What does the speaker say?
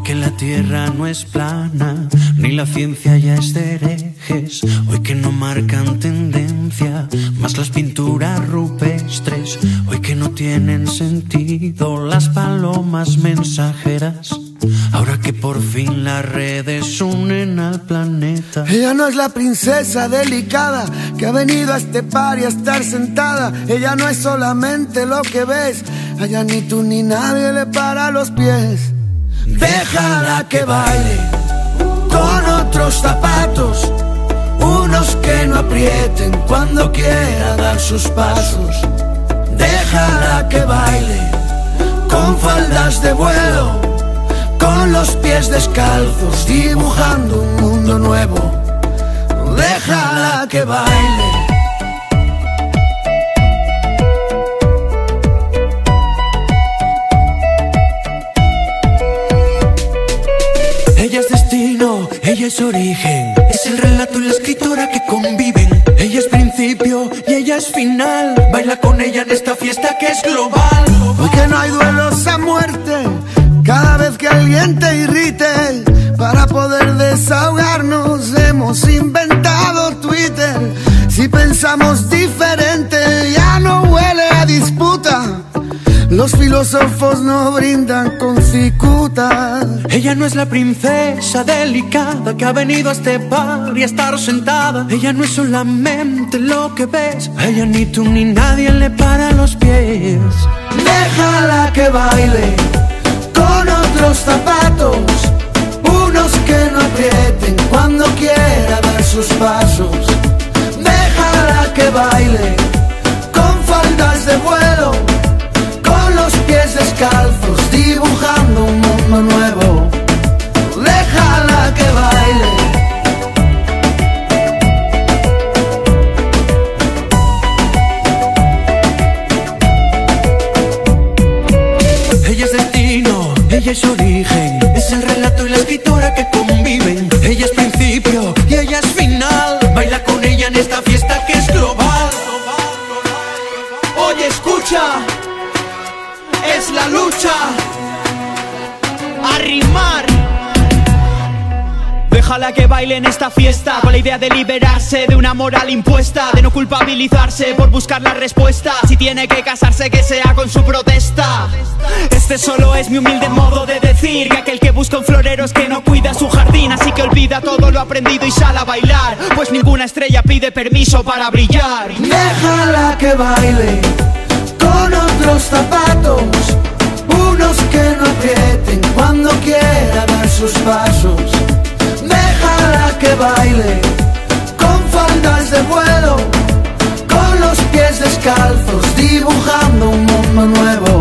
que la tierra no es plana, ni la ciencia ya es de herejes. Hoy que no marcan tendencia, más las pinturas rupestres. Hoy que no tienen sentido las palomas mensajeras. Ahora que por fin las redes unen al planeta. Ella no es la princesa delicada que ha venido a este party a estar sentada. Ella no es solamente lo que ves. Allá ni tú ni nadie le para los pies. Déjala que baile con otros zapatos, unos que no aprieten cuando quiera dar sus pasos. Déjala que baile con faldas de vuelo, con los pies descalzos, dibujando un mundo nuevo. Déjala que baile. Ella es destino, ella es origen, es el relato y la escritora que conviven. Ella es principio y ella es final. Baila con ella en esta fiesta que es global. Hoy que no hay duelos a muerte, cada vez que alguien te irrite, para poder desahogarnos hemos inventado Twitter. Si pensamos diferente ya no huele a disputa. Los filósofos no brindan con cicuta. Ella no es la princesa delicada que ha venido a este party a estar sentada. Ella no es solamente lo que ves. A ella ni tú ni nadie le para los pies. Déjala que baile con otros zapatos, unos que no aprieten cuando quiera dar sus pasos. Déjala que baile con faldas de vuelo, con los pies descalzos, dibujando un mundo nuevo. Déjala que baile. Ella es destino, ella es origen, es el relato y la escritora que conviven. Ella es principio y ella es final. Baila con ella en esta fiesta que es global. Oye, escucha, es la lucha a rimar. Déjala que baile en esta fiesta, con la idea de liberarse de una moral impuesta, de no culpabilizarse por buscar la respuesta. Si tiene que casarse, que sea con su protesta. Este solo es mi humilde modo de decir que aquel que busca un florero es que no cuida su jardín. Así que olvida todo lo aprendido y sal a bailar, pues ninguna estrella pide permiso para brillar. Déjala que baile con otros zapatos, unos que no aprieten cuando quiera dar sus pasos. Déjala que baile con faldas de vuelo, con los pies descalzos, dibujando un mundo nuevo.